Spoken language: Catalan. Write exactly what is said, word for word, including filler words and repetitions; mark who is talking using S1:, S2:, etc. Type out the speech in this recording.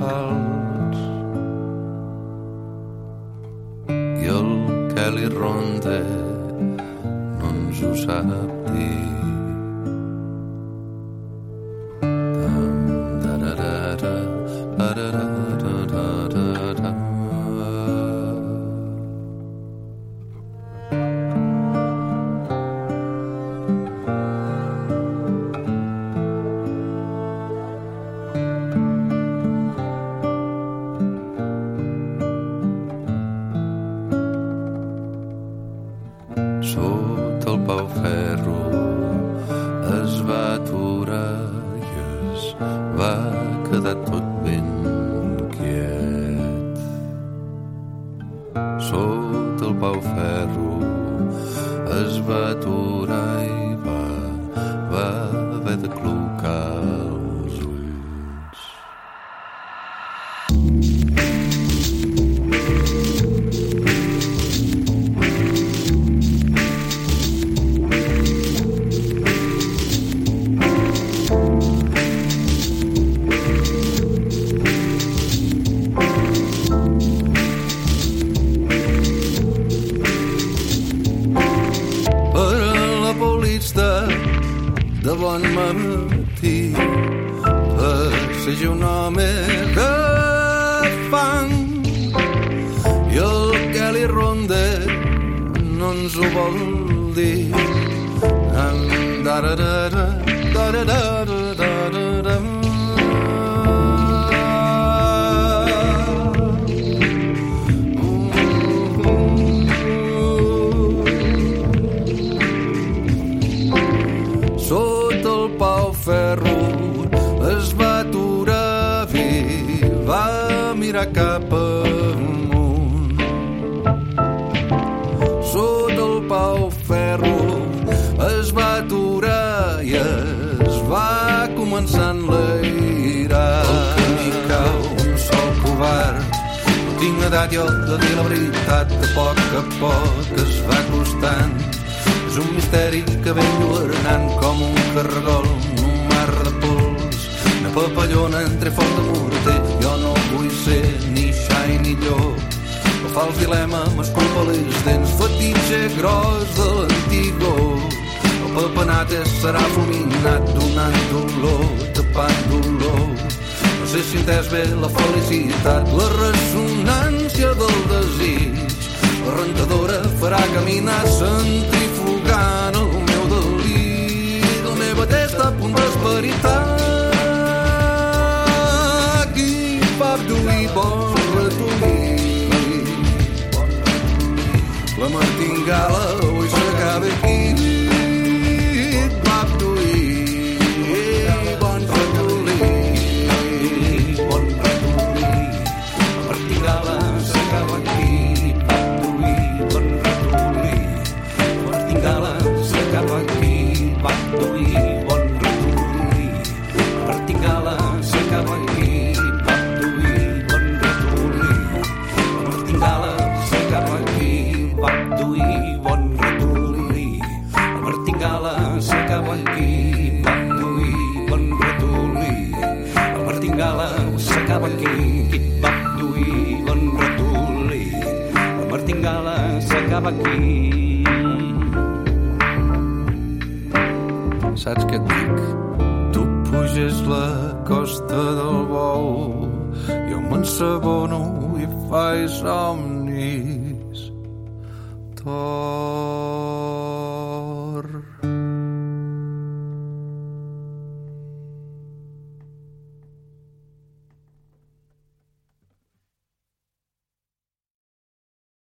S1: fals i el que li ronda no ens ho sap dir. Sota el Pau Ferro es va aturar i es va quedar tot ben quiet. Sota el Pau Ferro es va aturar i va, va haver de clocar els ulls. De bon matí passeja un home de fang i el que li ronda no ens ho vol dir. Da-da-da-da, da-da-da-da-da-da. Ferro es va aturar i va mirar cap amunt. Sota el Pau Ferro es va aturar i es va començar a enlairar. El camí cau un sol covard, no tinc edat jo de dir la veritat, a poc a poc es va acostant. És un misteri que ve enlluernant com un cargol de pols, una papallona entre foc de morter. Jo no vull ser ni xai ni llop, el fals dilema m'esculpa les dents, fetitxe gros de l'antigó. El papanat serà fulminat, donant dolor, tapant dolor. No sé si entès bé la felicitat, la ressonància del desig. La rentadora farà caminar centrifugant el meu delit, la meva testa a punt d'esperitar. Qui va abduir bon ratolí? La martingala avui s'acaba aquí. Va abduir bon ratolí, bon ratolí. La martingala s'acaba aquí. Va abduir bon ratolí, la martingala s'acaba aquí. Va abduir bon ratolí, la martingala s'acaba aquí. Va abduir bon ratolí, la martingala s'acaba aquí. Va abduir bon ratolí, la martingala s'acaba aquí. Va abduir bon ratolí, la martingala s'acaba aquí. Va abduir bon ratolí, la martingala s'acaba aquí. Saps què et dic? Tu puges la costa del Bou, jo m'ensabono i faig somnis. Tot